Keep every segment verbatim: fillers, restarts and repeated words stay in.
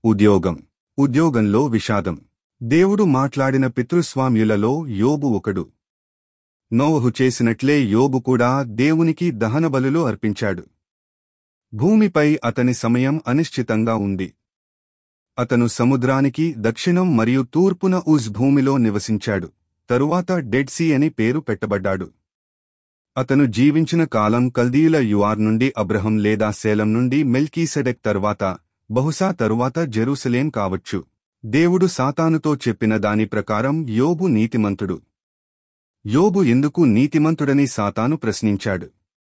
ఉద్యోగం. ఉద్యోగంలో విషాదం. దేవుడు మాట్లాడిన పితృస్వామ్యులలో యోబు ఒకడు. నోవహు చేసినట్లే యోబు కూడా దేవునికి దహనబలులు అర్పించాడు. భూమిపై అతని సమయం అనిశ్చితంగా ఉంది. అతను సముద్రానికి దక్షిణం మరియు తూర్పున ఉజ్ భూమిలో నివసించాడు. తరువాత డెడ్ సీ అని పేరు పెట్టబడ్డాడు. అతను జీవించిన కాలం కల్దీయుల యువార్ నుండి అబ్రహం లేదా సేలం నుండి మెల్కీసెడెక్ తర్వాత, బహుశా తరువాత జెరూసలేం కావచ్చు. దేవుడు సాతానుతో చెప్పిన దాని ప్రకారం యోబు నీతిమంతుడు. యోబు ఎందుకు నీతిమంతుడని సాతాను ప్రశ్నించాడు.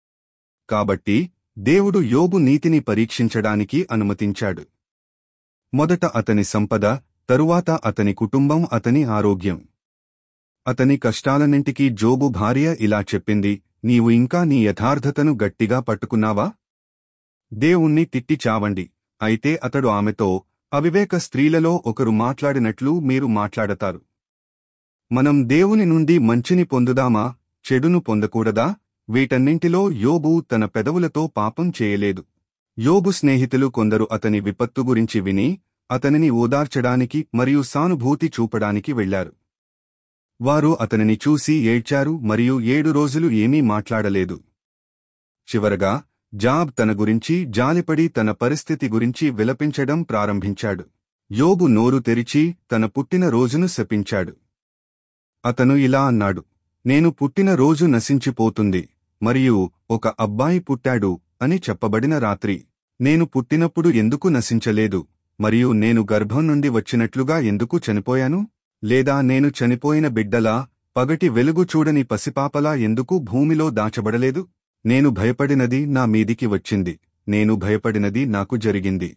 కాబట్టి దేవుడు యోబు నీతిని పరీక్షించడానికి అనుమతించాడు. మొదట అతని సంపద, తరువాత అతని కుటుంబం, అతని ఆరోగ్యం. అతని కష్టాలన్నింటికీ జోబు భార్య ఇలా చెప్పింది, నీవు ఇంకా నీ యథార్థతను గట్టిగా పట్టుకున్నావా? దేవుణ్ణి తిట్టి చావండి. అయితే అతడు ఆమెతో, అవివేక స్త్రీలలో ఒకరు మాట్లాడినట్లు మీరు మాట్లాడతారు. మనం దేవుని నుండి మంచిని పొందుదామా, చెడును పొందకూడదా? వీటన్నింటిలో యోబు తన పెదవులతో పాపం చేయలేదు. యోబు స్నేహితులు కొందరు అతని విపత్తు గురించి విని, అతనిని ఓదార్చడానికి మరియు సానుభూతి చూపడానికి వెళ్లారు. వారు అతనిని చూసి ఏడ్చారు మరియు ఏడు రోజులు ఏమీ మాట్లాడలేదు. చివరగా జాబ్ తన గురించి జాలిపడి తన పరిస్థితి గురించి విలపించడం ప్రారంభించాడు. యోబు నోరు తెరిచి తన పుట్టిన రోజును శపించాడు. అతను ఇలా అన్నాడు, నేను పుట్టిన రోజు నశించిపోతుంది, మరియు ఒక అబ్బాయి పుట్టాడు అని చెప్పబడిన రాత్రి. నేను పుట్టినప్పుడు ఎందుకు నశించలేదు, మరియు నేను గర్భం నుండి వచ్చినట్లుగా ఎందుకు చనిపోయాను? లేదా నేను చనిపోయిన బిడ్డలా, పగటి వెలుగు చూడని పసిపాపలా ఎందుకు భూమిలో దాచబడలేదు? నేను భయపడినది నా మీదికి వచ్చింది, నేను భయపడినది నాకు జరిగింది.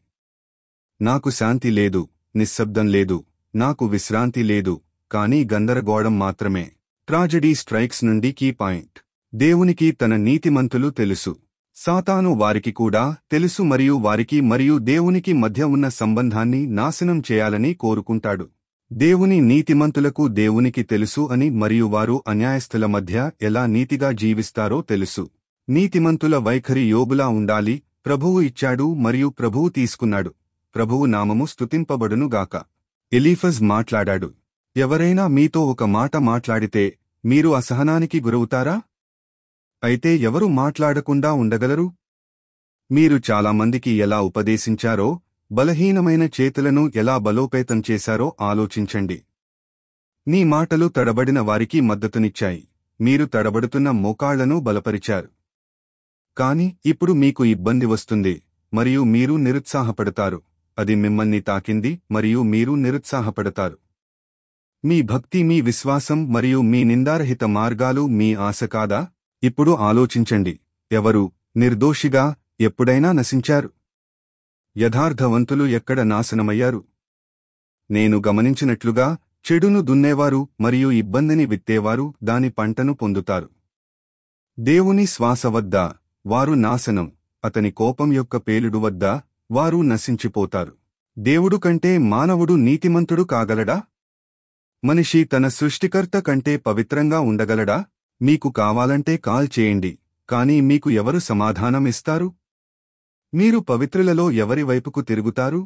నాకు శాంతి లేదు, నిశ్శబ్దం లేదు, నాకు విశ్రాంతి లేదు, కానీ గందరగోళం మాత్రమే. ట్రాజెడీ స్ట్రైక్స్ నుండి కీ పాయింట్. దేవునికి తన నీతిమంతులు తెలుసు. సాతాను వారికి కూడా తెలుసు మరియు వారికి మరియు దేవునికి మధ్య ఉన్న సంబంధాన్ని నాశనం చేయాలని కోరుకుంటాడు. దేవుని నీతిమంతులకు దేవునికి తెలుసు అని మరియు వారు అన్యాయస్థుల మధ్య ఎలా నీతిగా జీవిస్తారో తెలుసు. నీతిమంతుల వైఖరి యోబులా ఉండాలి. ప్రభువు ఇచ్చాడు మరియు ప్రభువు తీసుకున్నాడు. ప్రభువు నామము స్తుతింపబడునుగాక. ఎలీఫజ్ మాట్లాడాడు. ఎవరైనా మీతో ఒక మాట మాట్లాడితే మీరు అసహనానికి గురవుతారా? అయితే ఎవరు మాట్లాడకుండా ఉండగలరు? మీరు చాలామందికి ఎలా ఉపదేశించారో, బలహీనమైన చేతులను ఎలా బలోపేతం చేశారో ఆలోచించండి. నీ మాటలు తడబడిన వారికి మద్దతునిచ్చాయి. మీరు తడబడుతున్న మోకాళ్లను బలపరిచారు. కాని ఇప్పుడు మీకు ఇబ్బంది వస్తుంది మరియు మీరు నిరుత్సాహపడతారు. అది మిమ్మల్ని తాకింది మరియు మీరు నిరుత్సాహపడతారు. మీ భక్తి, మీ విశ్వాసం మరియు మీ నిందారహిత మార్గాలు మీ ఆశ కాదా? ఇప్పుడు ఆలోచించండి. ఎవరు నిర్దోషిగా ఎప్పుడైనా నశించారు? యథార్థవంతులు ఎక్కడ నాశనమయ్యారు? నేను గమనించినట్లుగా చెడును దున్నేవారు మరియు ఇబ్బందిని విత్తేవారు దాని పంటను పొందుతారు. దేవుని శ్వాస వద్ద వారు నాశనం, అతని కోపం యొక్క పేలుడు వద్ద వారు నశించిపోతారు. దేవుడు కంటే మానవుడు నీతిమంతుడు కాగలడా? మనిషి తన సృష్టికర్త కంటే పవిత్రంగా ఉండగలడా? మీకు కావాలంటే కాల్ చేయండి, కానీ మీకు ఎవరు సమాధానం ఇస్తారు? మీరు పవిత్రులలో ఎవరి వైపుకు తిరుగుతారు?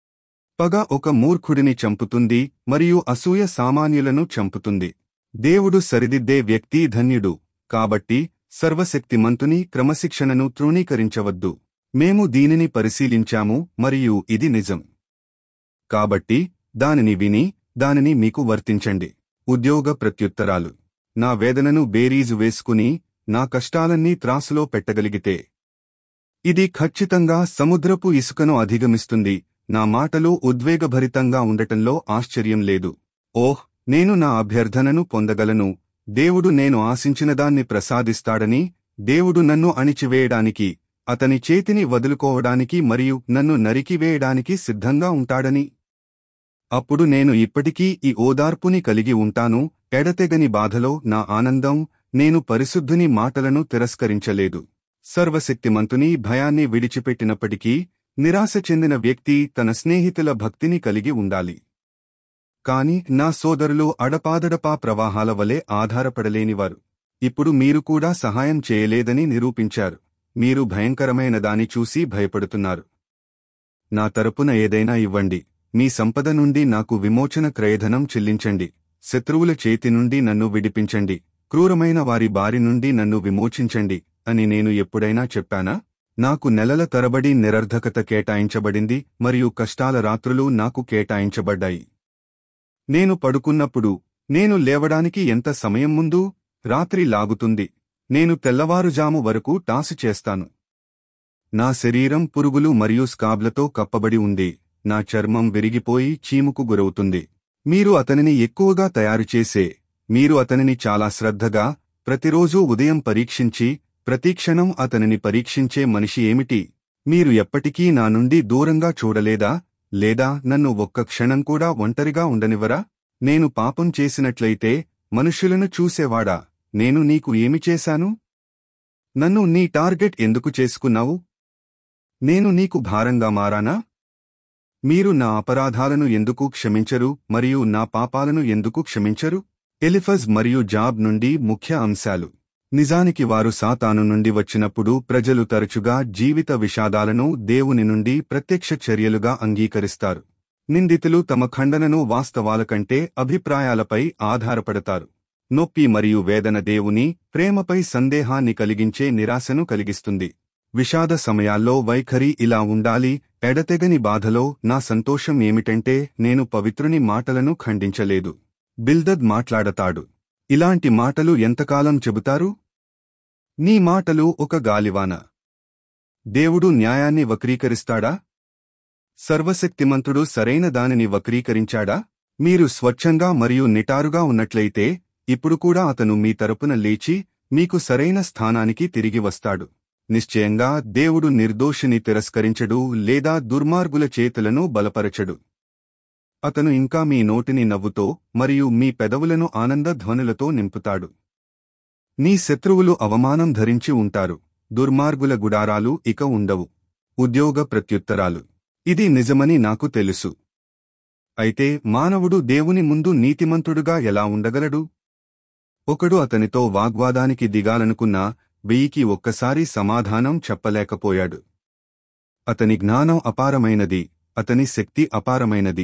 పగ ఒక మూర్ఖుడిని చంపుతుంది మరియు అసూయ సామాన్యులను చంపుతుంది. దేవుడు సరిదిద్దే వ్యక్తి ధన్యుడు. కాబట్టి సర్వశక్తిమంతుని క్రమశిక్షణను తృణీకరించవద్దు. మేము దీనిని పరిశీలించాము మరియు ఇది నిజం. కాబట్టి దానిని విని దానిని మీకు వర్తించండి. ఉద్యోగ ప్రత్యుత్తరాలు. నా వేదనను బేరీజు వేసుకుని నా కష్టాలన్నీ త్రాసులో పెట్టగలిగితే ఇది ఖచ్చితంగా సముద్రపు ఇసుకను అధిగమిస్తుంది. నా మాటలు ఉద్వేగభరితంగా ఉండటంలో ఆశ్చర్యం లేదు. ఓహ్, నేను నా అభ్యర్థనను పొందగలను. దేవుడు నేను ఆశించినదాన్ని ప్రసాదిస్తాడని, దేవుడు నన్ను అణిచివేయడానికి, అతని చేతిని వదులుకోవడానికి మరియు నన్ను నరికివేయడానికి సిద్ధంగా ఉంటాడని. అప్పుడు నేను ఇప్పటికీ ఈ ఓదార్పుని కలిగి ఉంటాను. ఎడతెగని బాధలో నా ఆనందం, నేను పరిశుద్ధుని మాటలను తిరస్కరించలేదు. సర్వశక్తిమంతుని భయాన్ని విడిచిపెట్టినప్పటికీ నిరాశ చెందిన వ్యక్తి తన స్నేహితుల భక్తిని కలిగి ఉండాలి. కాని నా సోదరులు అడపాదడపా ప్రవాహాల వలె ఆధారపడలేనివారు. ఇప్పుడు మీరు కూడా సహాయం చేయలేదని నిరూపించారు. మీరు భయంకరమైన దాని చూసి భయపడుతున్నారు. నా తరపున ఏదైనా ఇవ్వండి. మీ సంపద నుండి నాకు విమోచన క్రయధనం చెల్లించండి. శత్రువుల చేతి నుండి నన్ను విడిపించండి. క్రూరమైన వారి బారి నుండి నన్ను విమోచించండి అని నేను ఎప్పుడైనా చెప్పానా? నాకు నెలల తరబడి నిరర్ధకత కేటాయించబడింది మరియు కష్టాల రాత్రులు నాకు కేటాయించబడ్డాయి. నేను పడుకున్నప్పుడు నేను లేవడానికి ఎంత సమయం ముందు రాత్రి లాగుతుంది. నేను తెల్లవారుజాము వరకు టాసు చేస్తాను. నా శరీరం పురుగులు మరియు స్కాబ్లతో కప్పబడి ఉంది. నా చర్మం విరిగిపోయి చీముకు గురవుతుంది. మీరు అతనిని ఎక్కువగా తయారుచేసే, మీరు అతనిని చాలా శ్రద్ధగా ప్రతిరోజూ ఉదయం పరీక్షించి ప్రతిక్షణం అతనిని పరీక్షించే మనిషి ఏమిటి? మీరు ఎప్పటికీ నా నుండి దూరంగా చూడలేదా? లేదా నన్ను ఒక్క క్షణం కూడా ఒంటరిగా ఉండనివ్వరా? నేను పాపం చేసినట్లయితే మనుష్యులను చూసేవాడా, నేను నీకు ఏమి చేశాను? నన్ను నీ టార్గెట్ ఎందుకు చేసుకున్నావు? నేను నీకు భారంగా మారానా? మీరు నా అపరాధాలను ఎందుకు క్షమించరు మరియు నా పాపాలను ఎందుకు క్షమించరు? ఎలిఫజ్ మరియు జాబ్ నుండి ముఖ్య అంశాలు. నిజానికి వారు సాతాను నుండి వచ్చినప్పుడు ప్రజలు తరచుగా జీవిత విషాదాలను దేవుని నుండి ప్రత్యక్ష చర్యలుగా అంగీకరిస్తారు. నిందితులు తమ ఖండనను వాస్తవాల కంటే అభిప్రాయాలపై ఆధారపడతారు. నొప్పి మరియు వేదన దేవుని ప్రేమపై సందేహాన్ని కలిగించే నిరాశను కలిగిస్తుంది. విషాద సమయాల్లో వైఖరి ఇలా ఉండాలి: ఎడతెగని బాధలో నా సంతోషం ఏమిటంటే నేను పవిత్రుని మాటలను ఖండించలేదు. బిల్దద్ మాట్లాడతాడు. ఇలాంటి మాటలు ఎంతకాలం చెబుతారు? నీ మాటలు ఒక గాలివాన. దేవుడు న్యాయాన్ని వక్రీకరిస్తాడా? సర్వశక్తిమంతుడు సరైన దానిని వక్రీకరించాడా? మీరు స్వచ్ఛంగా మరియు నిటారుగా ఉన్నట్లయితే ఇప్పుడు కూడా అతను మీ తరపున లేచి మీకు సరైన స్థానానికి తిరిగి వస్తాడు. నిశ్చయంగా దేవుడు నిర్దోషిని తిరస్కరించడు లేదా దుర్మార్గుల చేతులను బలపరచడు. అతను ఇంకా మీ నోటిని నవ్వుతో మరియు మీ పెదవులను ఆనంద ధ్వనులతో నింపుతాడు. నీ శత్రువులు అవమానం ధరించి ఉంటారు. దుర్మార్గుల గుడారాలు ఇక ఉండవు. ఉద్యోగ ప్రత్యుత్తరాలు. ఇది నిజమని నాకు తెలుసు. అయితే మానవుడు దేవుని ముందు నీతిమంతుడుగా ఎలా ఉండగలడు? ఒకడు అతనితో వాగ్వాదానికి దిగాలనుకున్నా వెయ్యికి ఒక్కసారి సమాధానం చెప్పలేకపోయాడు. అతని జ్ఞానం అపారమైనది, అతని శక్తి అపారమైనది.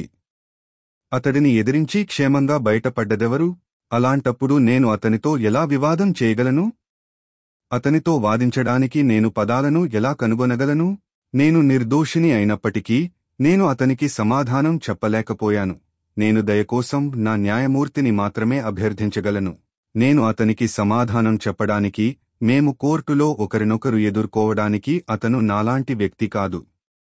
అతడిని ఎదిరించి క్షేమంగా బయటపడ్డదెవరు? అలాంటప్పుడు నేను అతనితో ఎలా వివాదం చేయగలను? అతనితో వాదించడానికి నేను పదాలను ఎలా కనుగొనగలను? నేను నిర్దోషిని అయినప్పటికీ నేను అతనికి సమాధానం చెప్పలేకపోయాను. నేను దయకోసం నా న్యాయమూర్తిని మాత్రమే అభ్యర్థించగలను. నేను అతనికి సమాధానం చెప్పడానికి, మేము కోర్టులో ఒకరినొకరు ఎదుర్కోవడానికి అతను నాలాంటి వ్యక్తి కాదు.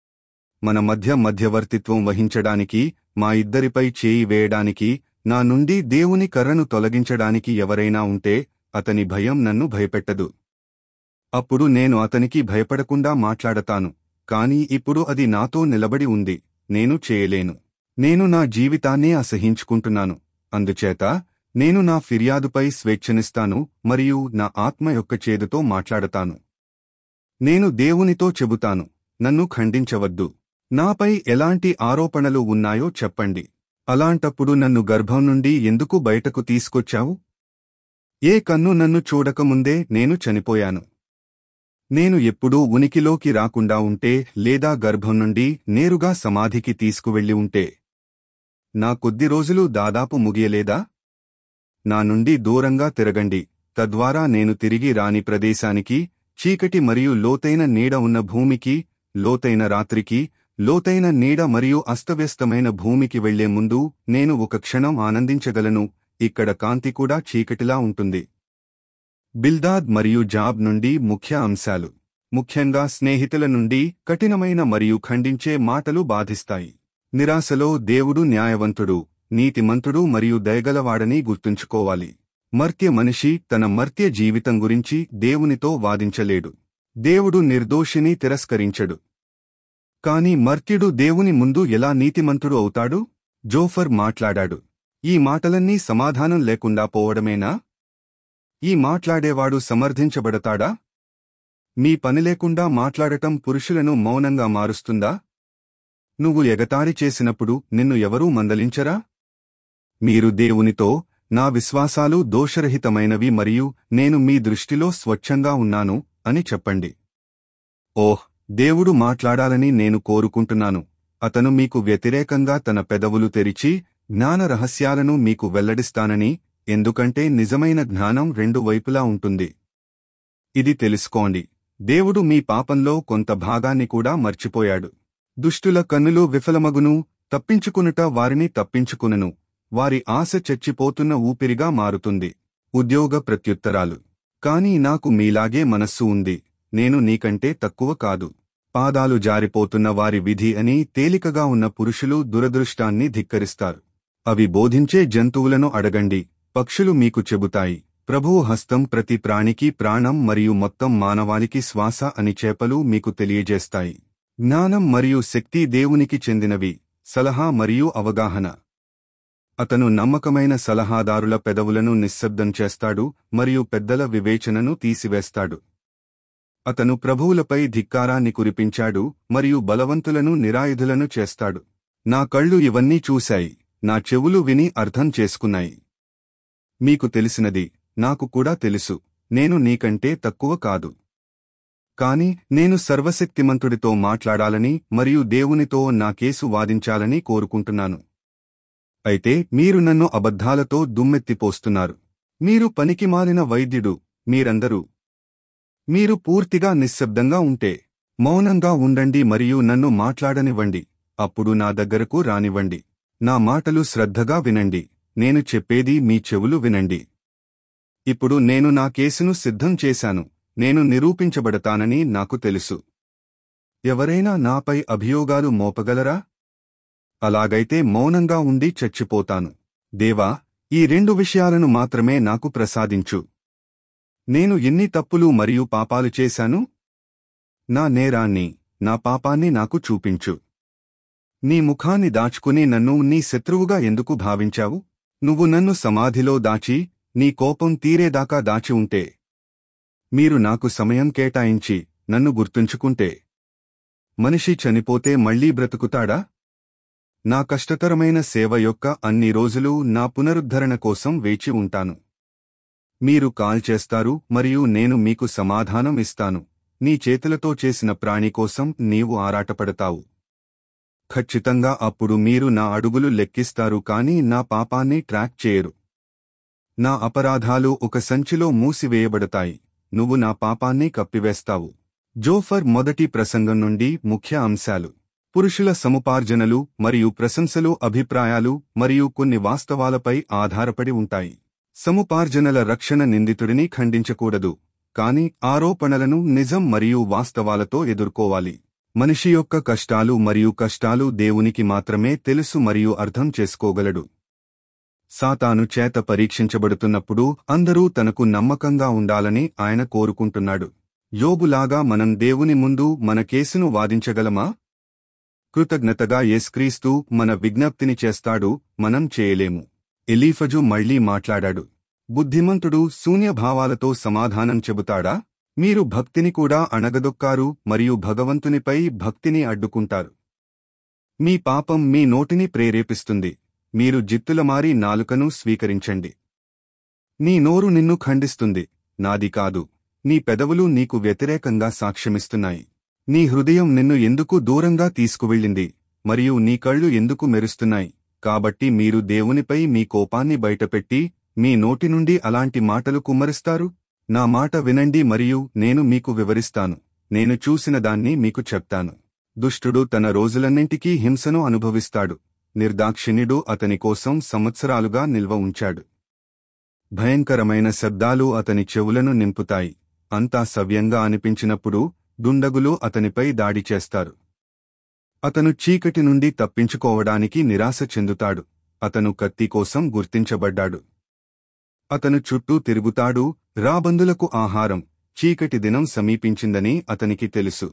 మన మధ్య మధ్యవర్తిత్వం వహించడానికి, మా ఇద్దరిపై చేయి వేయడానికి, నా నుండి దేవుని కర్రను తొలగించడానికి ఎవరైనా ఉంటే అతని భయం నన్ను భయపెట్టదు. అప్పుడు నేను అతనికి భయపడకుండా మాట్లాడతాను. కాని ఇప్పుడు అది నాతో నిలబడి ఉంది. నేను చేయలేను. నేను నా జీవితాన్నే అసహించుకుంటున్నాను. అందుచేత నేను నా ఫిర్యాదుపై స్వేచ్ఛనిస్తాను మరియు నా ఆత్మ యొక్క చేదుతో మాట్లాడతాను. నేను దేవునితో చెబుతాను, నన్ను ఖండించవద్దు. నాపై ఎలాంటి ఆరోపణలు ఉన్నాయో చెప్పండి. అలాంటప్పుడు నన్ను గర్భం నుండి ఎందుకు బయటకు తీసుకొచ్చావు? ఏ కన్ను నన్ను చూడకముందే నేను చనిపోయాను. నేను ఎప్పుడూ ఉనికిలోకి రాకుండా ఉంటే లేదా గర్భం నుండి నేరుగా సమాధికి తీసుకువెళ్లి ఉంటే నా కొద్ది రోజులు దాదాపు ముగియలేదా? నా నుండి దూరంగా తిరగండి, తద్వారా నేను తిరిగి రాని ప్రదేశానికి, చీకటి మరియు లోతైన నీడ ఉన్న భూమికి, లోతైన రాత్రికి, లోతైన నీడ మరియు అస్తవ్యస్తమైన భూమికి వెళ్లే ముందు నేను ఒక క్షణం ఆనందించగలను. ఇక్కడ కాంతి కూడా చీకటిలా ఉంటుంది. బిల్దాద్ మరియు జాబ్ నుండి ముఖ్య అంశాలు. ముఖ్యంగా స్నేహితుల నుండి కఠినమైన మరియు ఖండించే మాటలు బాధిస్తాయి. నిరాశలో దేవుడు న్యాయవంతుడు, నీతిమంతుడు మరియు దయగలవాడని గుర్తుంచుకోవాలి. మర్త్య మనిషి తన మర్త్య జీవితం గురించి దేవునితో వాదించలేడు. దేవుడు నిర్దోషిని తిరస్కరించడు. కాని మర్త్యుడు దేవుని ముందు ఎలా నీతిమంతుడు అవుతాడు? జోఫర్ మాట్లాడాడు. ఈ మాటలన్నీ సమాధానం లేకుండా పోవడమేనా? ఈ మాట్లాడేవాడు సమర్థించబడతాడా? మీ పని లేకుండా మాట్లాడటం పురుషులను మౌనంగా మారుస్తుందా? నువ్వు ఎగతాళి చేసినప్పుడు నిన్ను ఎవరూ మందలించరా? మీరు దేవునితో, నా విశ్వాసాలు దోషరహితమైనవి మరియు నేను మీ దృష్టిలో స్వచ్ఛంగా ఉన్నాను అని చెప్పండి. ఓహ్, దేవుడు మాట్లాడాలని నేను కోరుకుంటున్నాను. అతను మీకు వ్యతిరేకంగా తన పెదవులు తెరిచి జ్ఞాన రహస్యాలను మీకు వెల్లడిస్తానని, ఎందుకంటే నిజమైన జ్ఞానం రెండు వైపులా ఉంటుంది. ఇది తెలుసుకోండి, దేవుడు మీ పాపంలో కొంత భాగాన్ని కూడా మర్చిపోయాడు. దుష్టుల కన్నులు విఫలమగును, తప్పించుకునుట వారిని తప్పించుకునను, వారి ఆశ చచ్చిపోతున్న ఊపిరిగా మారుతుంది. ఉద్యోగ ప్రత్యుత్తరాలు. కాని నాకు మీలాగే మనస్సు ఉంది, నేను నీకంటే తక్కువ కాదు. పాదాలు జారిపోతున్న వారి విధి అని తేలికగా ఉన్న పురుషులు దురదృష్టాన్ని ధిక్కరిస్తారు. అవి బోధించే జంతువులను అడగండి, పక్షులు మీకు చెబుతాయి. ప్రభువు హస్తం ప్రతి ప్రాణికి ప్రాణం మరియు మొత్తం మానవాళికి శ్వాస అని చేపలు మీకు తెలియజేస్తాయి. జ్ఞానం మరియు శక్తి దేవునికి చెందినవి. సలహా మరియు అవగాహన. అతను నమ్మకమైన సలహాదారుల పెదవులను నిశ్శబ్దం చేస్తాడు మరియు పెద్దల వివేచనను తీసివేస్తాడు. అతను ప్రభువులపై ధిక్కారాన్ని కురిపించాడు మరియు బలవంతులను నిరాయుధులను చేస్తాడు. నా కళ్ళు ఇవన్నీ చూశాయి, నా చెవులు విని అర్థం చేసుకున్నాయి. మీకు తెలిసినది నాకు కూడా తెలుసు, నేను నీకంటే తక్కువ కాదు. కాని నేను సర్వశక్తిమంతుడితో మాట్లాడాలని మరియు దేవునితో నా కేసు వాదించాలని కోరుకుంటున్నాను. అయితే మీరు నన్ను అబద్ధాలతో దుమ్మెత్తిపోస్తున్నారు. మీరు పనికిమాలిన వైద్యుడు మీరందరూ. మీరు పూర్తిగా నిశ్శబ్దంగా ఉంటే మౌనంగా ఉండండి మరియు నన్ను మాట్లాడనివ్వండి, అప్పుడు నా దగ్గరకు రానివ్వండి. నా మాటలు శ్రద్ధగా వినండి, నేను చెప్పేది మీ చెవులు వినండి. ఇప్పుడు నేను నా కేసును సిద్ధం చేశాను, నేను నిరూపించబడతానని నాకు తెలుసు. ఎవరైనా నాపై అభియోగాలు మోపగలరా? అలాగైతే మౌనంగా ఉండి చచ్చిపోతాను. దేవా, ఈ రెండు విషయాలను మాత్రమే నాకు ప్రసాదించు. నేను ఎన్ని తప్పులు మరియు పాపాలు చేశాను? నా నేరాన్ని, నా పాపాన్ని నాకు చూపించు. నీ ముఖాన్ని దాచుకుని నన్ను నీ శత్రువుగా ఎందుకు భావించావు? నువ్వు నన్ను సమాధిలో దాచి నీ కోపం తీరేదాకా దాచి ఉంటే, మీరు నాకు సమయం కేటాయించి నన్ను గుర్తుంచుకుంటే, మనిషి చనిపోతే మళ్లీ బ్రతుకుతాడా? నా కష్టతరమైన సేవ యొక్క అన్ని రోజులు నా పునరుద్ధరణ కోసం వేచి ఉంటాను. మీరు కాల్ చేస్తారు మరియు నేను మీకు సమాధానం ఇస్తాను. నీ చేతులతో చేసిన ప్రాణి కోసం నీవు ఆరాటపడతావు. ఖచ్చితంగా అప్పుడు మీరు నా అడుగులు లెక్కిస్తారు కాని నా పాపాన్ని ట్రాక్ చేయరు. నా అపరాధాలు ఒక సంచిలో మూసివేయబడతాయి, నువ్వు నా పాపాన్ని కప్పివేస్తావు. జోఫర్ మొదటి ప్రసంగం నుండి ముఖ్య అంశాలు. పురుషుల సముపార్జనలు మరియు ప్రశంసలు అభిప్రాయాలు మరియు కొన్ని వాస్తవాలపై ఆధారపడి ఉంటాయి. సముపార్జనల రక్షణ నిందితుడిని ఖండించకూడదు, కాని ఆరోపణలను నిజం మరియు వాస్తవాలతో ఎదుర్కోవాలి. మనిషి యొక్క కష్టాలు మరియు కష్టాలు దేవునికి మాత్రమే తెలుసు మరియు అర్థం చేసుకోగలడు. సాతాను చేత పరీక్షించబడుతున్నప్పుడు అందరూ తనకు నమ్మకంగా ఉండాలని ఆయన కోరుకుంటున్నాడు. యోబులాగా మనం దేవుని ముందు మన కేసును వాదించగలమా? కృతజ్ఞతగా యేసుక్రీస్తు మన విజ్ఞప్తిని చేస్తాడు, మనం చేయలేము. ఎలీఫజు మళ్లీ మాట్లాడాడు. బుద్ధిమంతుడు శూన్యభావాలతో సమాధానం చెబుతాడా? మీరు భక్తిని కూడా అణగదొక్కారు మరియు భగవంతునిపై భక్తిని అడ్డుకుంటారు. మీ పాపం మీ నోటిని ప్రేరేపిస్తుంది, మీరు జిత్తులమారి నాలుకను స్వీకరించండి. నీ నోరు నిన్ను ఖండిస్తుంది, నాది కాదు. నీ పెదవులు నీకు వ్యతిరేకంగా సాక్ష్యమిస్తున్నాయి. నీ హృదయం నిన్ను ఎందుకు దూరంగా తీసుకువెళ్ళింది మరియు నీ కళ్ళు ఎందుకు మెరుస్తున్నాయి? కాబట్టి మీరు దేవునిపై మీ కోపాన్ని బయటపెట్టి మీ నోటి నుండి అలాంటి మాటలు కుమ్మరిస్తారు. నా మాట వినండి మరియు నేను మీకు వివరిస్తాను. నేను చూసిన దాన్ని మీకు చెప్తాను. దుష్టుడు తన రోజులన్నింటికీ హింసను అనుభవిస్తాడు, నిర్దాక్షిణ్యుడు అతని కోసం సంవత్సరాలుగా నిల్వ ఉంచాడు. భయంకరమైన శబ్దాలు అతని చెవులను నింపుతాయి. అంతా సవ్యంగా అనిపించినప్పుడు దుండగులు అతనిపై దాడి చేస్తారు. అతను చీకటి నుండి తప్పించుకోవడానికి నిరాశ చెందుతాడు. అతను కత్తి కోసం గుర్తించబడ్డాడు. అతను చుట్టూ తిరుగుతాడు, రాబందులకు ఆహారం. చీకటి దినం సమీపించిందని అతనికి తెలుసు.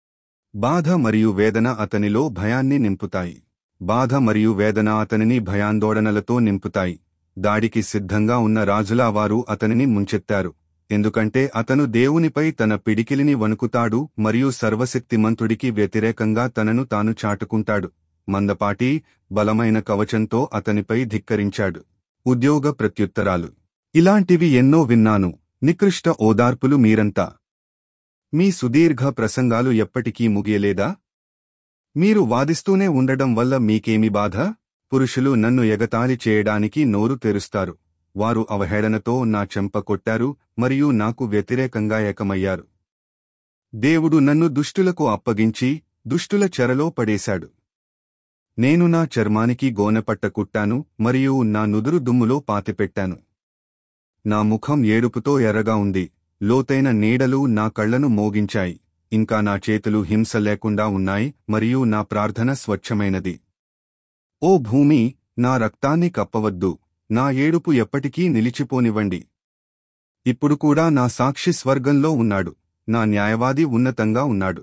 బాధ మరియు వేదన అతనిలో భయాన్ని నింపుతాయి. బాధ మరియు వేదన అతనిని భయాందోళనలతో నింపుతాయి. దాడికి సిద్ధంగా ఉన్న రాజులా వారు అతనిని ముంచెత్తారు, ఎందుకంటే అతను దేవునిపై తన పిడికిలిని వణుకుతాడు మరియు సర్వశక్తిమంతుడికి వ్యతిరేకంగా తనను తాను చాటుకుంటాడు. మందపాటి, బలమైన కవచంతో అతనిపై ధిక్కరించాడు. ఉద్యోగ ప్రత్యుత్తరాలు. ఇలాంటివి ఎన్నో విన్నాను, నికృష్ట ఓదార్పులు మీరంతా మీ సుదీర్ఘ ప్రసంగాలు ఎప్పటికీ ముగియలేదా? మీరు వాదిస్తూనే ఉండడం వల్ల మీకేమి బాధ? పురుషులు నన్ను ఎగతాళి చేయడానికి నోరు తెరుస్తారు. వారు అవహేళనతో నా చెంప కొట్టారు మరియు నాకు వ్యతిరేకంగా ఏకమయ్యారు. దేవుడు నన్ను దుష్టులకు అప్పగించి దుష్టుల చెరలో పడేశాడు. నేను నా చర్మానికి గోనెపట్ట కుట్టాను మరియు నా నుదురు దుమ్ములో పాతిపెట్టాను. నా ముఖం ఏడుపుతో ఎర్రగా ఉంది. లోతైన నీడలు నా కళ్లను మోగించాయి. ఇంకా నా చేతులు హింస లేకుండా ఉన్నాయి మరియు నా ప్రార్థన స్వచ్ఛమైనది. ఓ భూమి, నా రక్తాన్ని కప్పవద్దు. నా ఏడుపు ఎప్పటికీ నిలిచిపోనివ్వండి. ఇప్పుడు కూడా నా సాక్షి స్వర్గంలో ఉన్నాడు. నా న్యాయవాది ఉన్నతంగా ఉన్నాడు.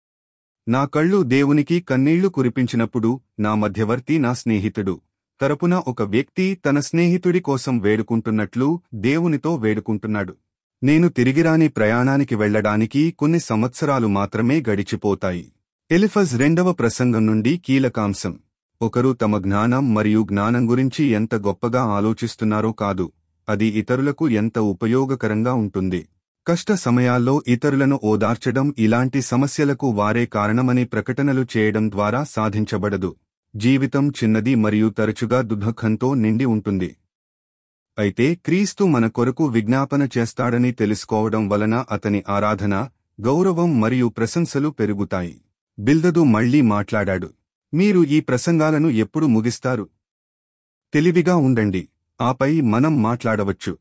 నా కళ్ళు దేవునికి కన్నీళ్లు కురిపించినప్పుడు నా మధ్యవర్తి నా స్నేహితుడు తరపున ఒక వ్యక్తి తన స్నేహితుడి కోసం వేడుకుంటున్నట్లు దేవునితో వేడుకుంటున్నాడు. నేను తిరిగిరాని ప్రయాణానికి వెళ్లడానికి కొన్ని సంవత్సరాలు మాత్రమే గడిచిపోతాయి. ఎలిఫజ్ రెండవ ప్రసంగం నుండి కీలకాంశం. ఒకరు తమ జ్ఞానం మరియు జ్ఞానం గురించి ఎంత గొప్పగా ఆలోచిస్తున్నారో కాదు, అది ఇతరులకు ఎంత ఉపయోగకరంగా ఉంటుంది. కష్ట సమయాల్లో ఇతరులను ఓదార్చడం ఇలాంటి సమస్యలకు వారే కారణమని ప్రకటనలు చేయడం ద్వారా సాధించబడదు. జీవితం చిన్నది మరియు తరచుగా దుఃఖంతో నిండి ఉంటుంది. అయితే క్రీస్తు మన కొరకు విజ్ఞాపన చేస్తాడని తెలుసుకోవడం వలన అతని ఆరాధన, గౌరవం మరియు ప్రశంసలు పెరుగుతాయి. బిల్దదు మళ్లీ మాట్లాడాడు. మీరు ఈ ప్రసంగాలను ఎప్పుడు ముగిస్తారు? తెలివిగా ఉండండి, ఆపై మనం మాట్లాడవచ్చు.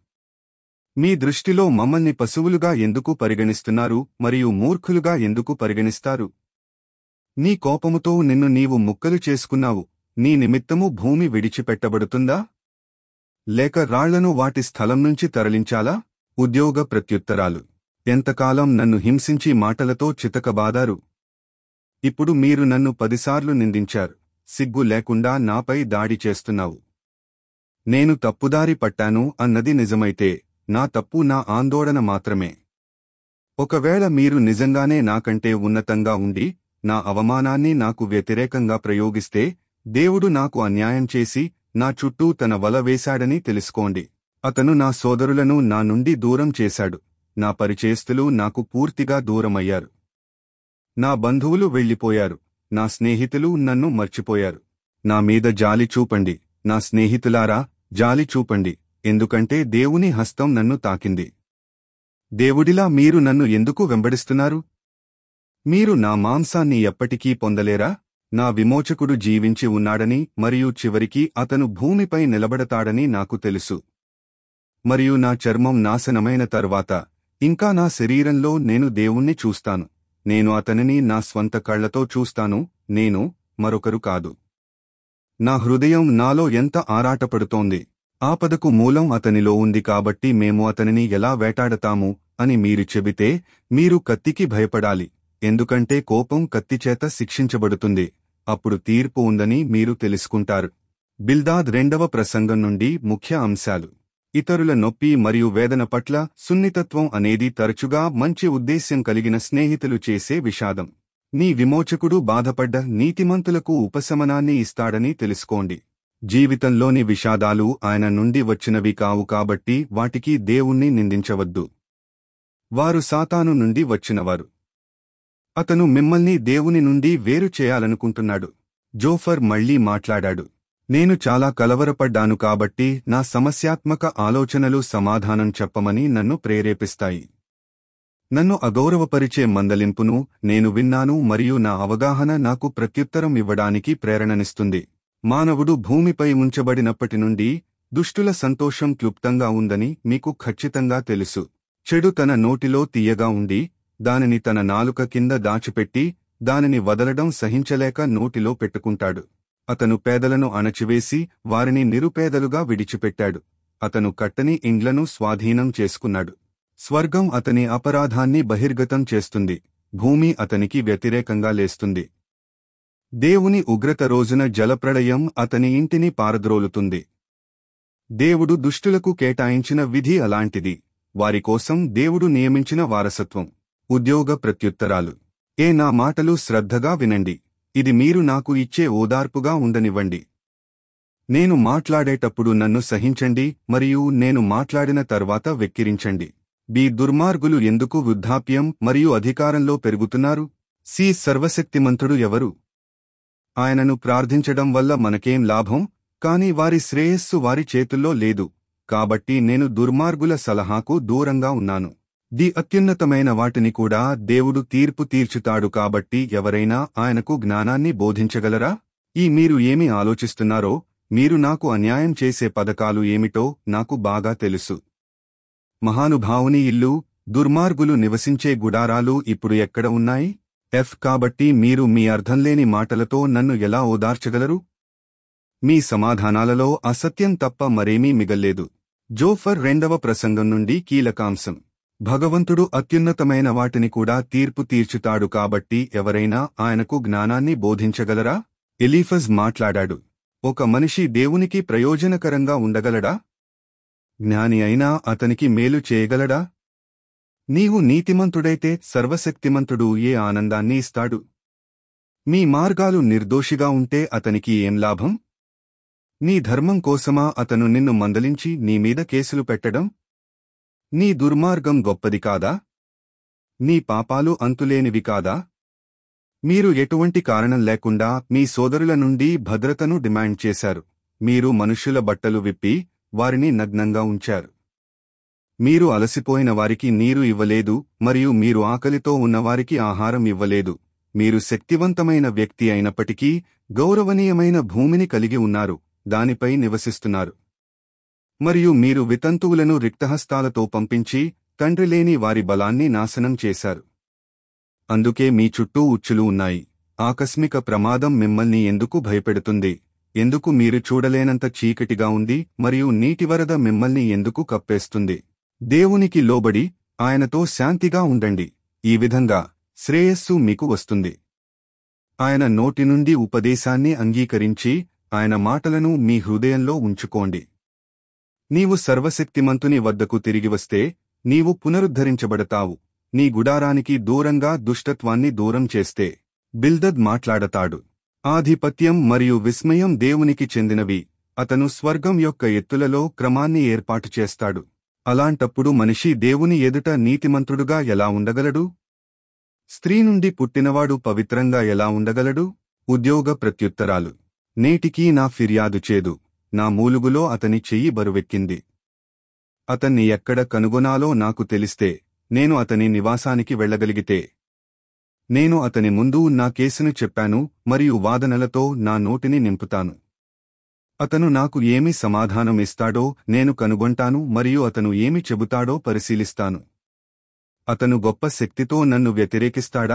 మీ దృష్టిలో మమ్మల్ని పశువులుగా ఎందుకు పరిగణిస్తున్నారు మరియు మూర్ఖులుగా ఎందుకు పరిగణిస్తారు? నీ కోపముతో నిన్ను నీవు ముక్కలు చేసుకున్నావు. నీ నిమిత్తము భూమి విడిచిపెట్టబడుతుందా? లేక రాళ్లను వాటి స్థలం నుంచి తరలించాలా? ఉద్యోగ ప్రత్యుత్తరాలు. ఎంతకాలం నన్ను హింసించి మాటలతో చితకబాదారు? ఇప్పుడు మీరు నన్ను పదిసార్లు నిందించారు. సిగ్గు లేకుండా నాపై దాడి చేస్తున్నావు. నేను తప్పుదారి పట్టాను అన్నది నిజమైతే నా తప్పు నా ఆందోళన మాత్రమే. ఒకవేళ మీరు నిజంగానే నాకంటే ఉన్నతంగా ఉండి నా అవమానాన్ని నాకు వ్యతిరేకంగా ప్రయోగిస్తే, దేవుడు నాకు అన్యాయం చేసి నా చుట్టూ తన వల వేశాడని తెలుసుకోండి. అతను నా సోదరులను నా నుండి దూరం చేశాడు. నా పరిచేస్తులు నాకు పూర్తిగా దూరమయ్యారు. నా బంధువులు వెళ్లిపోయారు. నా స్నేహితులు నన్ను మర్చిపోయారు. నా మీద జాలి చూపండి, నా స్నేహితులారా, జాలి చూపండి, ఎందుకంటే దేవుని హస్తం నన్ను తాకింది. దేవుడిలా మీరు నన్ను ఎందుకు వెంబడిస్తున్నారు? మీరు నా మాంసాన్ని ఎప్పటికీ పొందలేరా? నా విమోచకుడు జీవించి ఉన్నాడని మరియు చివరికి అతను భూమిపై నిలబడతాడని నాకు తెలుసు. మరియు నా చర్మం నాశనమైన తరువాత ఇంకా నా శరీరంలో నేను దేవుణ్ణి చూస్తాను. నేను అతనిని నా స్వంత కళ్లతో చూస్తాను, నేను, మరొకరు కాదు. నా హృదయం నాలో ఎంత ఆరాటపడుతోంది. ఆపదకు మూలం అతనిలో ఉంది కాబట్టి మేము అతనిని ఎలా వేటాడతాము అని మీరు చెబితే, మీరు కత్తికి భయపడాలి, ఎందుకంటే కోపం కత్తిచేత శిక్షించబడుతుంది. అప్పుడు తీర్పు ఉందని మీరు తెలుసుకుంటారు. బిల్దాద్ రెండవ ప్రసంగం నుండి ముఖ్య అంశాలు. ఇతరుల నొప్పి మరియు వేదన పట్ల సున్నితత్వం అనేది తరచుగా మంచి ఉద్దేశ్యం కలిగిన స్నేహితులు చేసే విషాదం. నీ విమోచకుడు బాధపడ్డ నీతిమంతులకు ఉపశమనాన్ని ఇస్తాడని తెలుసుకోండి. జీవితంలోని విషాదాలు ఆయన నుండి వచ్చినవి కావు కాబట్టి వాటికి దేవుణ్ణి నిందించవద్దు. వారు సాతాను నుండి వచ్చినవారు. అతను మిమ్మల్ని దేవుని నుండి వేరు చేయాలనుకుంటున్నాడు. జోఫర్ మళ్లీ మాట్లాడాడు. నేను చాలా కలవరపడ్డాను కాబట్టి నా సమస్యాత్మక ఆలోచనలు సమాధానం చెప్పమని నన్ను ప్రేరేపిస్తాయి. నన్ను అగౌరవపరిచే మందలింపును నేను విన్నాను మరియు నా అవగాహన నాకు ప్రత్యుత్తరం ఇవ్వడానికి ప్రేరణనిస్తుంది. మానవుడు భూమిపై ఉంచబడినప్పటి నుండి దుష్టుల సంతోషం క్లుప్తంగా ఉందని మీకు ఖచ్చితంగా తెలుసు. చెడు తన నోటిలో తీయగా ఉండి దానిని తన నాలుక కింద దాచిపెట్టి దానిని వదలడం సహించలేక నోటిలో పెట్టుకుంటాడు. అతను పేదలను అణచివేసి వారిని నిరుపేదలుగా విడిచిపెట్టాడు. అతను కట్టని ఇండ్లను స్వాధీనం చేసుకున్నాడు. స్వర్గం అతని అపరాధాన్ని బహిర్గతం చేస్తుంది. భూమి అతనికి వ్యతిరేకంగా లేస్తుంది. దేవుని ఉగ్రత రోజున జలప్రళయం అతని ఇంటిని పారద్రోలుతుంది. దేవుడు దుష్టులకు కేటాయించిన విధి అలాంటిది. వారి కోసం దేవుడు నియమించిన వారసత్వం. ఉద్యోగ ప్రత్యుత్తరాలు. ఏ నా మాటలు శ్రద్ధగా వినండి. ఇది మీరు నాకు ఇచ్చే ఓదార్పుగా ఉండనివ్వండి. నేను మాట్లాడేటప్పుడు నన్ను సహించండి మరియు నేను మాట్లాడిన తర్వాత వెక్కిరించండి. బి దుర్మార్గులు ఎందుకు వృద్ధాప్యం మరియు అధికారంలో పెరుగుతున్నారు? సి సర్వశక్తిమంతుడు ఎవరు? ఆయనను ప్రార్థించడం వల్ల మనకేం లాభం? కాని వారి శ్రేయస్సు వారి చేతుల్లో లేదు, కాబట్టి నేను దుర్మార్గుల సలహాకు దూరంగా ఉన్నాను. ది అత్యున్నతమైన వాటిని కూడా దేవుడు తీర్పు తీర్చుతాడు, కాబట్టి ఎవరైనా ఆయనకు జ్ఞానాన్ని బోధించగలరా? ఈ మీరు ఏమి ఆలోచిస్తున్నారో, మీరు నాకు అన్యాయం చేసే పథకాలు ఏమిటో నాకు బాగా తెలుసు. మహానుభావుని ఇల్లు, దుర్మార్గులు నివసించే గుడారాలు ఇప్పుడు ఎక్కడ ఉన్నాయి? ఎఫ్ కాబట్టి మీరు మీ అర్థంలేని మాటలతో నన్ను ఎలా ఓదార్చగలరు? మీ సమాధానాలలో అసత్యం తప్ప మరేమీ మిగల్లేదు. జోఫర్ రెండవ ప్రసంగం నుండి కీలకాంశం. భగవంతుడు అత్యున్నతమైన వాటిని కూడా తీర్పు తీర్చుతాడు, కాబట్టి ఎవరైనా ఆయనకు జ్ఞానాన్ని బోధించగలరా? ఎలీఫజ్ మాట్లాడాడు. ఒక మనిషి దేవునికి ప్రయోజనకరంగా ఉండగలడా? జ్ఞాని అయినా అతనికి మేలు చేయగలడా? నీవు నీతిమంతుడైతే సర్వశక్తిమంతుడు ఏ ఆనందాన్ని ఇస్తాడు? మీ మార్గాలు నిర్దోషిగా ఉంటే అతనికి ఏం లాభం? నీ ధర్మం కోసమా అతను నిన్ను మందలించి నీమీద కేసులు పెట్టడం? నీ దుర్మార్గం గొప్పది కాదా? నీ పాపాలు అంతులేనివి కాదా? మీరు ఎటువంటి కారణం లేకుండా మీ సోదరుల నుండి భద్రతను డిమాండ్ చేశారు. మీరు మనుష్యుల బట్టలు విప్పి వారిని నగ్నంగా ఉంచారు. మీరు అలసిపోయిన వారికి నీరు ఇవ్వలేదు, మరియు మీరు ఆకలితో ఉన్నవారికి ఆహారం ఇవ్వలేదు. మీరు శక్తివంతమైన వ్యక్తి అయినప్పటికీ గౌరవనీయమైన భూమిని కలిగి ఉన్నారు, దానిపై నివసిస్తున్నారు. మరియు మీరు వితంతువులను రిక్తహస్తాలతో పంపించి తండ్రిలేని వారి బలాన్ని నాశనం చేశారు. అందుకే మీ చుట్టూ ఉచ్చులు ఉన్నాయి. ఆకస్మిక ప్రమాదం మిమ్మల్ని ఎందుకు భయపెడుతుంది? ఎందుకు మీరు చూడలేనంత చీకటిగా ఉంది, మరియు నీటివరద మిమ్మల్ని ఎందుకు కప్పేస్తుంది? దేవునికి లోబడి ఆయనతో శాంతిగా ఉండండి. ఈ విధంగా శ్రేయస్సు మీకు వస్తుంది. ఆయన నోటి నుండి ఉపదేశాన్ని అంగీకరించి ఆయన మాటలను మీ హృదయంలో ఉంచుకోండి. నీవు సర్వశక్తిమంతుని వద్దకు తిరిగివస్తే నీవు పునరుద్ధరించబడతావు. నీ గుడారానికి దూరంగా దుష్టత్వాన్ని దూరం చేస్తే బిల్దద్ మాట్లాడతాడు. ఆధిపత్యం మరియు విస్మయం దేవునికి చెందినవి. అతను స్వర్గం యొక్క ఎత్తులలో క్రమాన్ని ఏర్పాటు చేస్తాడు. అలాంటప్పుడు మనిషి దేవుని ఎదుట నీతిమంతుడుగా ఎలా ఉండగలడు? స్త్రీ నుండి పుట్టినవాడు పవిత్రంగా ఎలా ఉండగలడు? ఉద్యోగ ప్రత్యుత్తరాలు. నేటికీ నా ఫిర్యాదు చేదు. నా మూలుగులో అతని చెయ్యి బరువెక్కింది. అతన్ని ఎక్కడ కనుగొనాలో నాకు తెలిస్తే, నేను అతని నివాసానికి వెళ్లగలిగితే. నేను అతని ముందు నా కేసును చెప్పాను మరియు వాదనలతో నా నోటిని నింపుతాను. అతను నాకు ఏమి సమాధానం ఇస్తాడో నేను కనుగొంటాను మరియు అతను ఏమి చెబుతాడో పరిశీలిస్తాను. అతను గొప్ప శక్తితో నన్ను వ్యతిరేకిస్తాడా?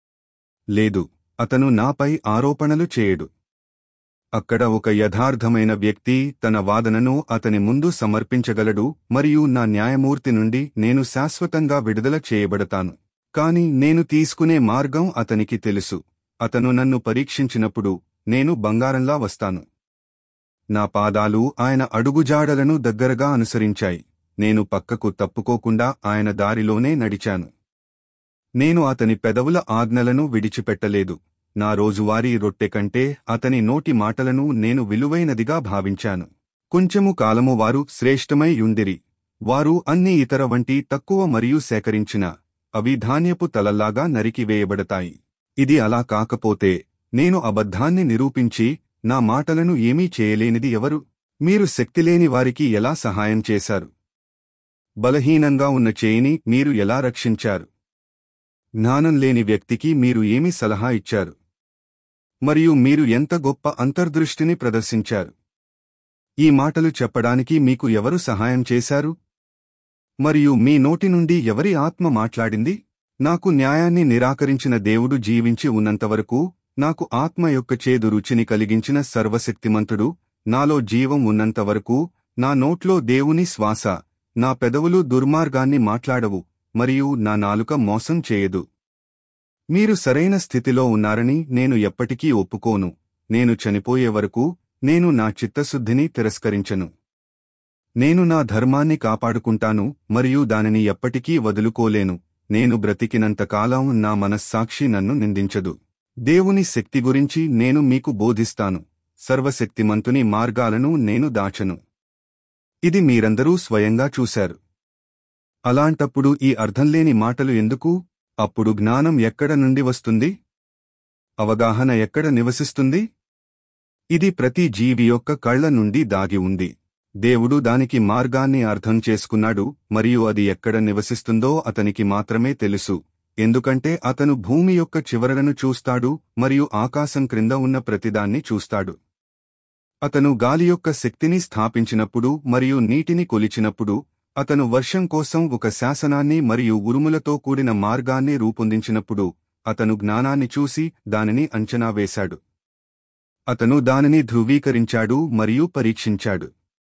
లేదు, అతను నాపై ఆరోపణలు చేయడు. అక్కడ ఒక యథార్థమైన వ్యక్తి తన వాదనను అతని ముందు సమర్పించగలడు మరియు నా న్యాయమూర్తి నుండి నేను శాశ్వతంగా విడుదల చేయబడతాను. కాని నేను తీసుకునే మార్గం అతనికి తెలుసు. అతను నన్ను పరీక్షించినప్పుడు నేను బంగారంలా వస్తాను. నా పాదాలు ఆయన అడుగుజాడలను దగ్గరగా అనుసరించాయి. నేను పక్కకు తప్పుకోకుండా ఆయన దారిలోనే నడిచాను. నేను అతని పెదవుల ఆజ్ఞలను విడిచిపెట్టలేదు. నా రోజువారీ రొట్టె కంటే అతని నోటి మాటలను నేను విలువైనదిగా భావించాను. కొంచెము కాలము వారు శ్రేష్టమై యుండిరి. వారు అన్ని ఇతర వంటి తక్కువ మరియు సేకరించిన అవి ధాన్యపు తలల్లాగా నరికివేయబడతాయి. ఇది అలా కాకపోతే నేను అబద్ధాన్ని నిరూపించి నా మాటలను ఏమీ చేయలేనిది ఎవరు? మీరు శక్తిలేని వారికి ఎలా సహాయం చేశారు? బలహీనంగా ఉన్న చేయిని మీరు ఎలా రక్షించారు? జ్ఞానం లేని వ్యక్తికి మీరు ఏమి సలహా ఇచ్చారు? మరియు మీరు ఎంత గొప్ప అంతర్దృష్టిని ప్రదర్శించారు? ఈ మాటలు చెప్పడానికి మీకు ఎవరు సహాయం చేశారు? మరియు మీ నోటి నుండి ఎవరి ఆత్మ మాట్లాడింది? నాకు న్యాయాన్ని నిరాకరించిన దేవుడు జీవించి ఉన్నంతవరకు, నాకు ఆత్మ యొక్క చేదు రుచిని కలిగించిన సర్వశక్తిమంతుడు, నాలో జీవం ఉన్నంతవరకు, నా నోట్లో దేవుని శ్వాస, నా పెదవులు దుర్మార్గాన్ని మాట్లాడవు, మరియు నా నాలుక మోసం చేయదు. మీరు సరైన స్థితిలో ఉన్నారని నేను ఎప్పటికీ ఒప్పుకోను. నేను చనిపోయే వరకు నేను నా చిత్తశుద్ధిని తిరస్కరించను. నేను నా ధర్మాన్ని కాపాడుకుంటాను మరియు దానిని ఎప్పటికీ వదులుకోలేను. నేను బ్రతికినంతకాలం నా మనస్సాక్షి నన్ను నిందించదు. దేవుని శక్తి గురించి నేను మీకు బోధిస్తాను. సర్వశక్తిమంతుని మార్గాలను నేను దాచను. ఇది మీరందరూ స్వయంగా చూశారు. అలాంటప్పుడు ఈ అర్థంలేని మాటలు ఎందుకు? అప్పుడు జ్ఞానం ఎక్కడ నుండి వస్తుంది? అవగాహన ఎక్కడ నివసిస్తుంది? ఇది ప్రతి జీవి యొక్క కళ్ల నుండి దాగి ఉంది. దేవుడు దానికి మార్గాన్ని అర్థం చేసుకున్నాడు, మరియు అది ఎక్కడ నివసిస్తుందో అతనికి మాత్రమే తెలుసు, ఎందుకంటే అతను భూమి యొక్క చివరలను చూస్తాడు మరియు ఆకాశం క్రింద ఉన్న ప్రతిదాన్ని చూస్తాడు. అతను గాలి యొక్క శక్తిని స్థాపించినప్పుడు మరియు నీటిని కొలిచినప్పుడు, అతను వర్షం కోసం ఒక శాసనాన్ని మరియు ఉరుములతో కూడిన మార్గాన్ని రూపొందించినప్పుడు, అతను జ్ఞానాన్ని చూసి దానిని అంచనా వేశాడు. అతను దానిని ధృవీకరించాడు మరియు పరీక్షించాడు.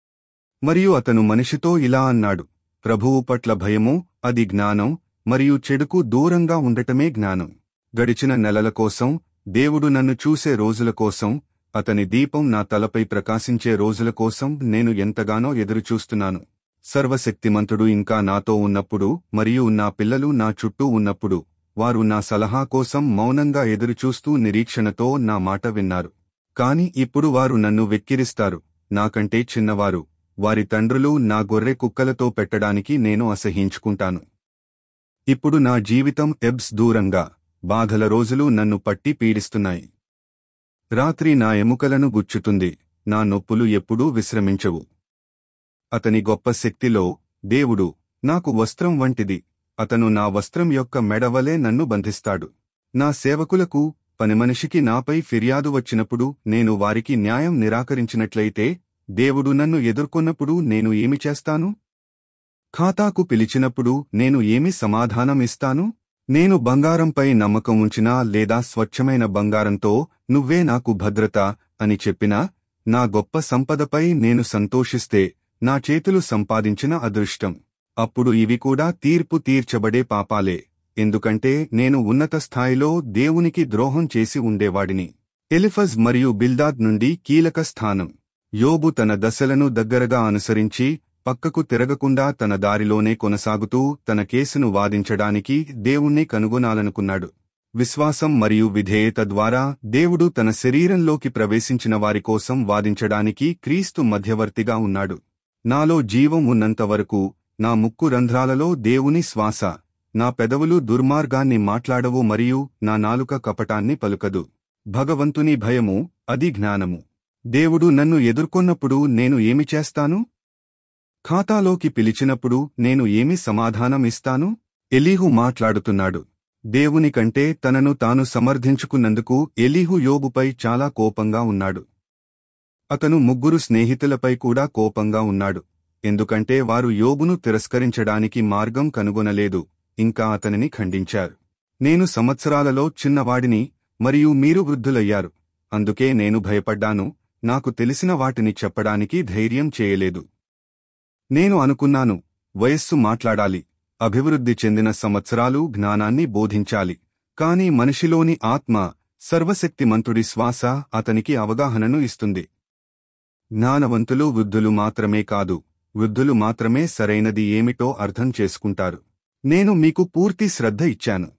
మరియు అతను మనిషితో ఇలా అన్నాడు, ప్రభువు పట్ల భయము, అది జ్ఞానం, మరియు చెడుకు దూరంగా ఉండటమే జ్ఞానం. గడిచిన నెలల కోసం, దేవుడు నన్ను చూసే రోజుల కోసం, అతని దీపం నా తలపై ప్రకాశించే రోజుల కోసం నేను ఎంతగానో ఎదురుచూస్తున్నాను. సర్వశక్తిమంతుడు ఇంకా నాతో ఉన్నప్పుడు మరియు నా పిల్లలు నా చుట్టూ ఉన్నప్పుడు, వారు నా సలహా కోసం మౌనంగా ఎదురుచూస్తూ నిరీక్షణతో నా మాట విన్నారు. కాని ఇప్పుడు వారు నన్ను వెక్కిరిస్తారు, నాకంటే చిన్నవారు, వారి తండ్రులు నా గొర్రె కుక్కలతో పెట్టడానికి నేను అసహ్యించుకుంటాను. ఇప్పుడు నా జీవితం ఎబ్స్ దూరంగా, బాధల రోజులు నన్ను పట్టి పీడిస్తున్నాయి. రాత్రి నా ఎముకలను గుచ్చుతుంది, నా నొప్పులు ఎప్పుడూ విశ్రమించవు. అతని గొప్ప శక్తిలో, దేవుడు నాకు వస్త్రం వంటిది, అతను నా వస్త్రం యొక్క మెడవలే నన్ను బంధిస్తాడు. నా సేవకులకు, పనిమనిషికి నాపై ఫిర్యాదు వచ్చినప్పుడు నేను వారికి న్యాయం నిరాకరించినట్లయితే, దేవుడు నన్ను ఎదుర్కొన్నప్పుడు నేను ఏమి చేస్తాను? ఖాతాకు పిలిచినప్పుడు నేను ఏమి సమాధానం ఇస్తాను? నేను బంగారంపై నమ్మకం ఉంచినా లేదా స్వచ్ఛమైన బంగారంతో నువ్వే నాకు భద్రత అని చెప్పినా, నా గొప్ప సంపదపై నేను సంతోషిస్తే, నా చేతులు సంపాదించిన అదృష్టం, అప్పుడు ఇవి కూడా తీర్పు తీర్చబడే పాపాలే, ఎందుకంటే నేను ఉన్నత స్థాయిలో దేవునికి ద్రోహం చేసి ఉండేవాడిని. ఎలిఫజ్ మరియు బిల్దాద్ నుండి కీలక స్థానం. యోబు తన దశలను దగ్గరగా అనుసరించి, పక్కకు తిరగకుండా తన దారిలోనే కొనసాగుతూ తన కేసును వాదించడానికి దేవుణ్ణి కనుగొనాలనుకున్నాడు. విశ్వాసం మరియు విధేయత ద్వారా దేవుడు తన శరీరంలోకి ప్రవేశించిన వారి కోసం వాదించడానికి క్రీస్తు మధ్యవర్తిగా ఉన్నాడు. నాలో జీవం ఉన్నంతవరకు, నా ముక్కు రంధ్రాలలో దేవుని శ్వాస, నా పెదవులు దుర్మార్గాన్ని మాట్లాడవు మరియు నా నాలుక కపటాన్ని పలుకదు. భగవంతుని భయము, అది జ్ఞానము. దేవుడు నన్ను ఎదుర్కొన్నప్పుడు నేను ఏమి చేస్తాను? ఖాతాలోకి పిలిచినప్పుడు నేను ఏమి సమాధానం ఇస్తాను? ఎలీహు మాట్లాడుతున్నాడు. దేవుని కంటే తనను తాను సమర్థించుకున్నందుకు ఎలీహు యోబుపై చాలా కోపంగా ఉన్నాడు. అతను ముగ్గురు స్నేహితులపై కూడా కోపంగా ఉన్నాడు, ఎందుకంటే వారు యోబును తిరస్కరించడానికి మార్గం కనుగొనలేదు, ఇంకా అతనిని ఖండించారు. నేను సంవత్సరాలలో చిన్నవాడిని, మరియు మీరు వృద్ధులయ్యారు, అందుకే నేను భయపడ్డాను, నాకు తెలిసిన వాటిని చెప్పడానికి ధైర్యం చేయలేదు. నేను అనుకున్నాను, వయస్సు మాట్లాడాలి, అభివృద్ధి చెందిన సంవత్సరాలు జ్ఞానాన్ని బోధించాలి, కాని మనిషిలోని ఆత్మ, సర్వశక్తిమంతుడి శ్వాస అతనికి అవగాహనను ఇస్తుంది. జ్ఞానవంతులు వృద్ధులు మాత్రమే కాదు, వృద్ధులు మాత్రమే సరైనది ఏమిటో అర్థం చేసుకుంటారు. నేను మీకు పూర్తి శ్రద్ధ ఇచ్చాను,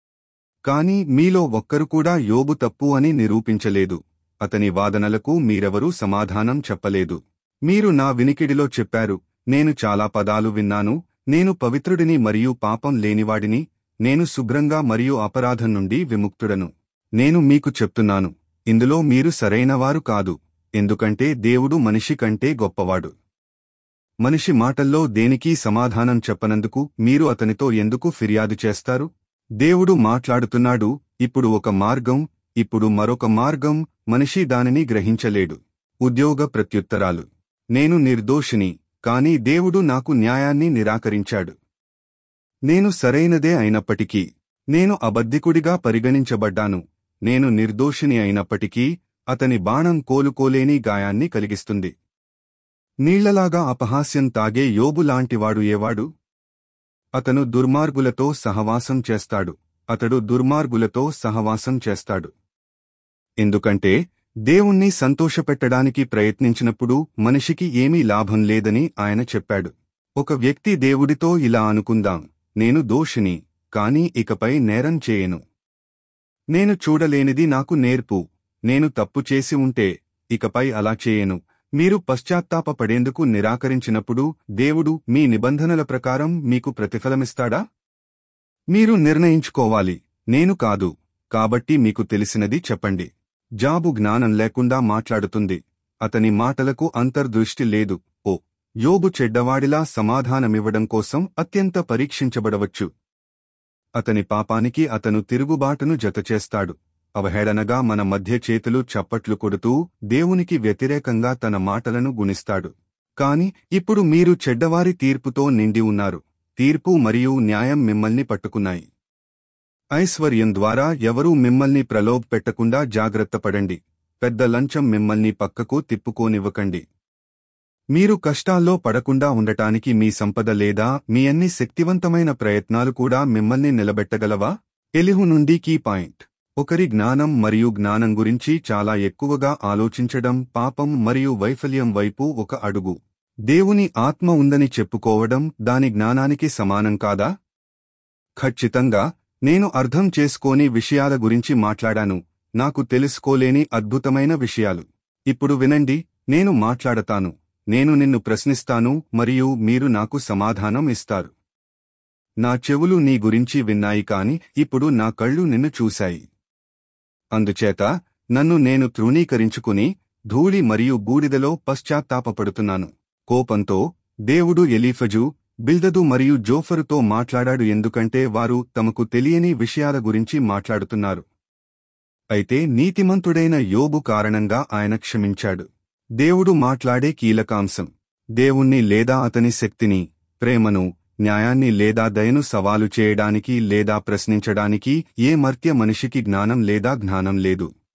కాని మీలో ఒక్కరు కూడా యోబు తప్పు అని నిరూపించలేదు. అతని వాదనలకు మీరెవరూ సమాధానం చెప్పలేదు. మీరు నా వినికిడిలో చెప్పారు, నేను చాలా పదాలు విన్నాను, నేను పవిత్రుడిని మరియు పాపం లేనివాడిని, నేను శుభ్రంగా మరియు అపరాధం నుండి విముక్తుడను. నేను మీకు చెప్తున్నాను, ఇందులో మీరు సరైనవారు కాదు, ఎందుకంటే దేవుడు మనిషి కంటే గొప్పవాడు. మనిషి మాటల్లో దేనికీ సమాధానం చెప్పనందుకు మీరు అతనితో ఎందుకు ఫిర్యాదు చేస్తారు? దేవుడు మాట్లాడుతున్నాడు, ఇప్పుడు ఒక మార్గం, ఇప్పుడు మరొక మార్గం, మనిషి దానిని గ్రహించలేడు. ఉద్యోగ ప్రత్యుత్తరాలు. నేను నిర్దోషిని, కాని దేవుడు నాకు న్యాయాన్ని నిరాకరించాడు. నేను సరైనదే అయినప్పటికీ, నేను అబద్ధికుడిగా పరిగణించబడ్డాను. నేను నిర్దోషిని అయినప్పటికీ, అతని బాణం కోలుకోలేని గాయాన్ని కలిగిస్తుంది. నీళ్లలాగా అపహాస్యం తాగే యోబు లాంటివాడు ఏవాడు? అతను దుర్మార్గులతో సహవాసం చేస్తాడు, అతడు దుర్మార్గులతో సహవాసం చేస్తాడు. ఎందుకంటే దేవుణ్ణి సంతోషపెట్టడానికి ప్రయత్నించినప్పుడు మనిషికి ఏమీ లాభం లేదని ఆయన చెప్పాడు. ఒక వ్యక్తి దేవుడితో ఇలా అనుకుందాం, నేను దోషిని, కాని ఇకపై నేరం చేయను. నేను చూడలేనిది నాకు నేర్పు, నేను తప్పు చేసి ఉంటే, ఇకపై అలా చేయను. మీరు పశ్చాత్తాపపడేందుకు నిరాకరించినప్పుడు దేవుడు మీ నిబంధనల ప్రకారం మీకు ప్రతిఫలమిస్తాడా? మీరు నిర్ణయించుకోవాలి, నేను కాదు. కాబట్టి మీకు తెలిసినది చెప్పండి. జాబు జ్ఞానం లేకుండా మాట్లాడుతుంది. అతని మాటలకు అంతర్దృష్టి లేదు. ఓ యోబు చెడ్డవాడిలా సమాధానమివ్వడం కోసం అత్యంత పరీక్షించబడవచ్చు. అతని పాపానికి అతను తిరుగుబాటును జతచేస్తాడు. అవహేళనగా మన మధ్య చేతులు చప్పట్లు కొడుతూ దేవునికి వ్యతిరేకంగా తన మాటలను గుణిస్తాడు. కాని ఇప్పుడు మీరు చెడ్డవారి తీర్పుతో నిండి ఉన్నారు. తీర్పు మరియు న్యాయం మిమ్మల్ని పట్టుకున్నాయి. ఐశ్వర్యం ద్వారా ఎవరూ మిమ్మల్ని ప్రలోభ పెట్టకుండా జాగ్రత్తపడండి. పెద్ద లంచం మిమ్మల్ని పక్కకు తిప్పుకోనివ్వకండి. మీరు కష్టాల్లో పడకుండా ఉండటానికి మీ సంపద లేదా మీ అన్ని శక్తివంతమైన ప్రయత్నాలు కూడా మిమ్మల్ని నిలబెట్టగలవా? ఎలిహు నుండి కీ పాయింట్. ఒకరి జ్ఞానం మరియు జ్ఞానం గురించి చాలా ఎక్కువగా ఆలోచించడం పాపం మరియు వైఫల్యం వైపు ఒక అడుగు. దేవుని ఆత్మ ఉందని చెప్పుకోవడం దాని జ్ఞానానికి సమానం కాదా? ఖచ్చితంగా. నేను అర్థం చేసుకోని విషయాల గురించి మాట్లాడాను. నాకు తెలుసుకోలేని అద్భుతమైన విషయాలు. ఇప్పుడు వినండి, నేను మాట్లాడతాను. నేను నిన్ను ప్రశ్నిస్తాను మరియు మీరు నాకు సమాధానం ఇస్తారు. నా చెవులు నీ గురించి విన్నాయి కాని ఇప్పుడు నా కళ్ళు నిన్ను చూశాయి. అందుచేత నన్ను నేను తృణీకరించుకుని ధూళి మరియు బూడిదలో పశ్చాత్తాపపడుతున్నాను. కోపంతో దేవుడు ఎలీఫజు, బిల్దదు మరియు జోఫరుతో మాట్లాడాడు, ఎందుకంటే వారు తమకు తెలియని విషయాల గురించి మాట్లాడుతున్నారు. అయితే నీతిమంతుడైన యోబు కారణంగా ఆయన క్షమించాడు. దేవుడు మాట్లాడే కీలకాంశం. దేవుణ్ణి లేదా అతని శక్తిని, ప్రేమను, న్యాయాన్ని లేదా దయను సవాలు చేయడానికి లేదా ప్రశ్నించడానికి ఏ మర్త్య మనిషికి జ్ఞానం లేదా జ్ఞానం లేదు.